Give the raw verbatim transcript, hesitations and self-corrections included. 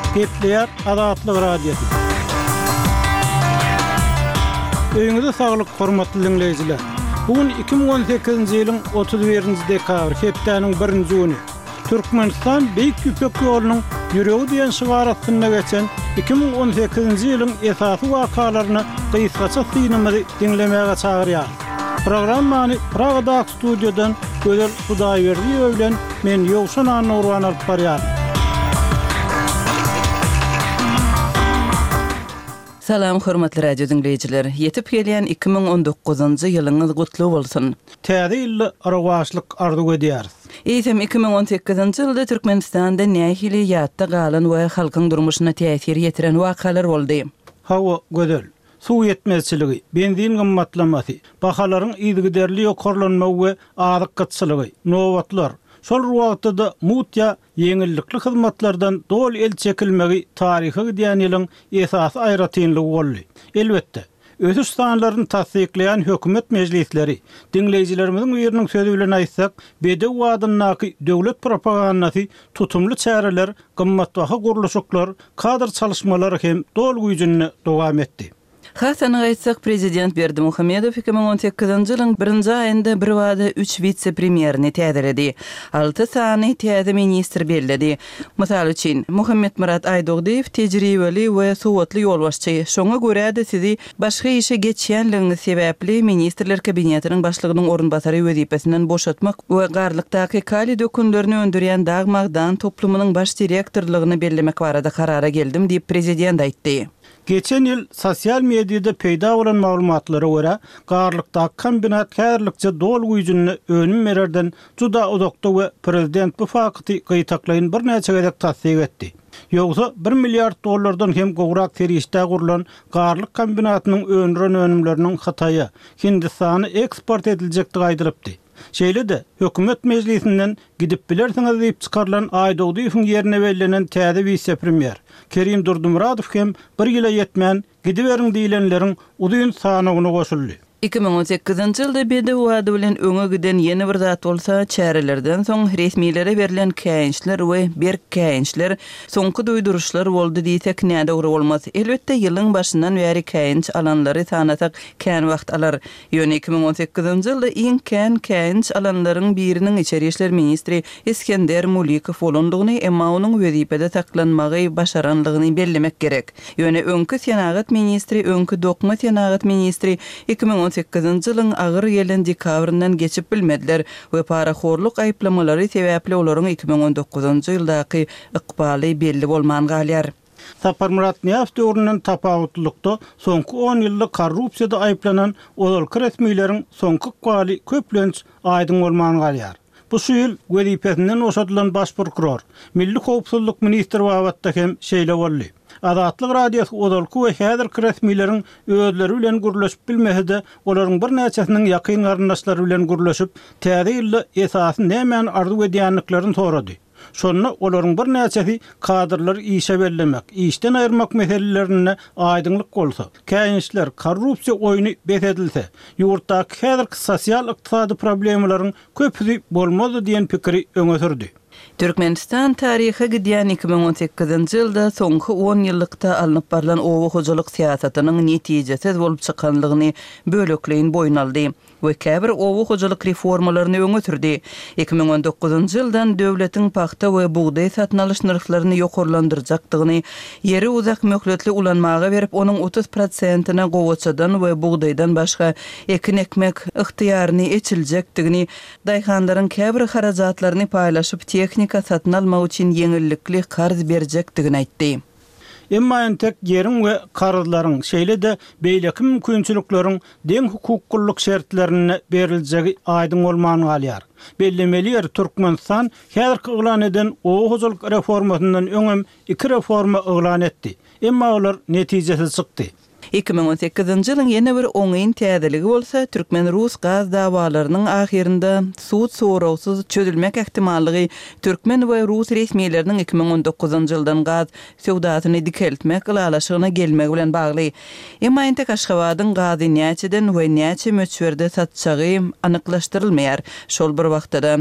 Gepleyer Azatlyk Radiosu. Öňüňizde saglyk, hormatly dinleýijiler. Bugün iki bin on sekizinji ýylyň otuz birinji dekabr, hepdeniň birinji güni. Türkmenistan Beýik Ýüpek ýolunyň ýüregi diýen şygaratyna geçen iki bin on sekizinji ýylyň esasy wakalaryny gysgaça synamady dinlemäge çagyrýar. Programmany Pragada studiodan Gözel Hudaýberdiýew bilen men Ýowşan Anurwan alyp barýar. Salam hormatly radio dinleyijiler. Yetip gelýän iki bin on dokuzunji ýylyňyz gutly bolsun. Täze ýyly arwaşlyk arzu edýäris. Eýsem iki bin on sekizinji ýylda Türkmenistanda nähili ýatda galan we halkyň durmuşyna täsir ýetiren wakalar boldy. Hawa gözel, suw ýetmezçiligi, benzin gymmatlamasy, bahalaryň ýygyderli ýokarlanmagy we azyk gıtçylygy, nowatlar. Şol wagtda mutya yeňillikli hyzmatlardan dol el çekilmegi taryhy diýen ýylyň esasy aýratynlygy boldy. Elbetde, ösüş sanlaryny tasdikleýän hökümet mejlisleri, dinleýijilerimizin ýeriniň sözü bilen aýtsak, bede wadynaky döwlet propagandasy, tutumly çäreler, gymmatbaha guruluşyklar, kadr çalışmalary hem dol güýjünde dowam etdi. Hasan aýtsak, prezident Berdimuhammedow iki bin on sekizinji ýylyň birinji aýynda bir wada üç vitse-premierini täzeledi. alty sany täze ministr bellädi. Mysal üçin, Muhammed Murat Aýdogdyw tejribeli we sowatly ýolbaşçy. Şoňa görä-de sizi başga işe geçýänligiňiz sebäpli ministrler kabinetiniň başlygynyň orunbasary wezipesinden boşatmak we garlykdaky kali dökünlerini öndürýän Dagmagdan toplumynyň baş direktorlygyny bellemek barada karara geldim diýip prezident aýtdy. Geçen ýyl sosial mediada peýda bolan maglumatlara görä, garlykdaky kombinat kärlikçe dol güýjüni önüm bererden juda uzakda we prezident bu fakty gytaklaýyn bir näçe gezek tasdik etdi. Ýogsa bir milliard dollardan hem gowrak terişde gurulan garlyk kombinatynyň önüren önümleriniň Hataýa, Hindistana eksport ediljekdigi aýdylypdy. Şeýle-de hökümet mejlisinden gidip bilersiňiz diýip çykarylan Aýdogdywyň ýerine berlenen täze vice-premier Kerim Durdumuradow hem bir ýyla ýetmän gidiberiň diýilenleriň uzun sanagyna goşuldy. iki bin on sekizinji ýylda bede wada bilen öňe giden ýeni bir zat bolsa, çärelerden soň resmiýlere berilen käýinçler we berk käýinçler, soňky duýduruşlar boldy diýsek näde dogry bolmaz. Elbetde ýylyň başyndan bäri käýinç alanlary sanasak kän wagt alar. Ýöne iki bin on sekizinji ýylda iň kän käýinç alanlaryň biriniň içeri işler ministri Eskender Mulikow bolandygyny, emma onuň wezipede taklanmagy başaranlygyny bellemek gerek. Ýöne öňkü senagat ministri, öňkü dokma senagat ministri iki bin on sekizinji ýylyň agyr gelen dekabryndan geçip bilmediler we paraxorluk aýplamalary sebäpli olaryň iki bin on dokuzunji ýyldaky ykbaly belli bolman galýar. Sapar Murat Niýazow döwründen tapawutlykda soňky on ýyllyk korrupsiýada aýplanan olary resmiýleriň soňky ykbaly köplenç aýdyň bolman galýar. Bu ýyl wezipesinden oşadylan baş prokuror, Milli Howpsuzlyk ministri wagtda hem şeýle boldy. Azatlyk radiosu odalky we häzirki resmiýleriň özleri bilen gürleşip bilmese-de olaryň bir näçesiniň ýakyn garyndaşlary bilen gürleşip täze ýylda esasy nämen arzu edýänliklaryny sorady. Şonda olaryň bir näçesi kadrlary işe bellemek, işden aýyrmak meselelerine aýdynlyk bolsa, käýinçler korrupsiýa oýuny besedilse, ýurtdaky häzirki sosial ykdysady problemlaryň köpüsi bolmaz diýen pikiri öňe sürdi. Türkmenistan taryhy gidýän iki bin on sekizinji ýylda soňky on ýyllykda alınıp barlan owa hojalyk siýasatynyň netijesiz bolup çykanlygyny bölekleýin boýnaldy we käbir owa hojalyk reformalaryny öňe sürdi. iki bin on dokuzunji ýyldan döwletiň paxta we buğday satyn alyş narxlaryny ýokarlandyrjakdygyny, ýeri uzak möhletli ulanmaga berip onuň otuz prosentina gowaçadan we buğdaydan başga ekin ekmek yktyýaryny eçiljekdigini, daýhanlaryň käbir harajatlaryny paýlaşyp teknika satyn almak üçin ýeňillikli karz berjekdigini aýtdy. Emma entek ýeriň we karzlaryň şeýle-de beýleki mümkinçilikleriň deň hukuklyk şertlerine beriljegi aýdyň bolman galýar. Bellemeli ýer Türkmenistan häzirki yglan eden owa hojalyk reformasyndan öňem iki reforma yglan etdi. Emma olar netijesiz çykdy. iki bin on sekizinji ýylyň ýene bir oňyn täzeligi bolsa, Türkmen-Rus gaz dawalarynyň ahirinde suud sorawsuz çözülmek ähtimallygy Türkmen we Rus resmiýetleriniň iki bin on dokuzunji ýyldan gaz sowdasyny dikeltmek ýalaşygyna gelmegi bilen bagly. Emma ente Kaşgabadyň gazy näçeden we näçe möçberde satjagy anyklaşdyrylmaýar. Şol bir wagtda